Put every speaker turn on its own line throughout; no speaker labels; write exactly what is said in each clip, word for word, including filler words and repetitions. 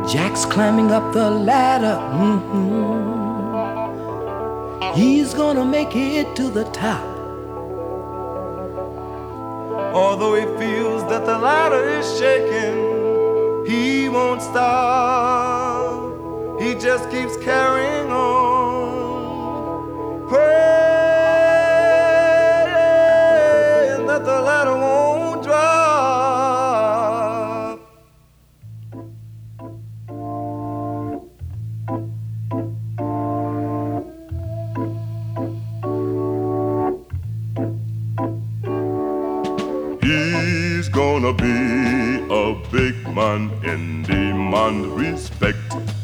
Jack's climbing up the ladder. Mm-hmm. He's gonna make it to the top.
Although he feels that the ladder is shaking, he won't stop. He just keeps carrying on, praying that the ladder won't drop.
He's gonna be a big man in demand respect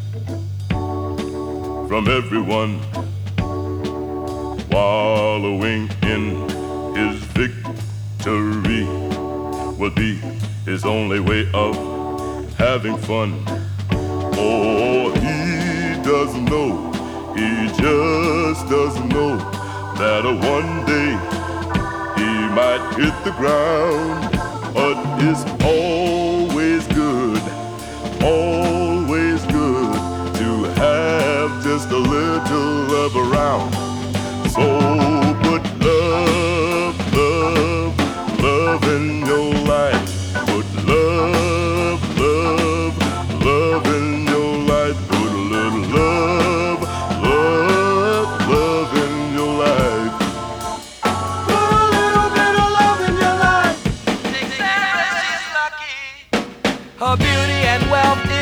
from everyone, wallowing in his victory will be his only way of having fun. Oh, he doesn't know, he just doesn't know that one day he might hit the ground, but it's always good, always good to have just a little love around. So put love, love, love in your life. Put love, love, love in your life. Put a little love, love, love in your life.
Her beauty and wealth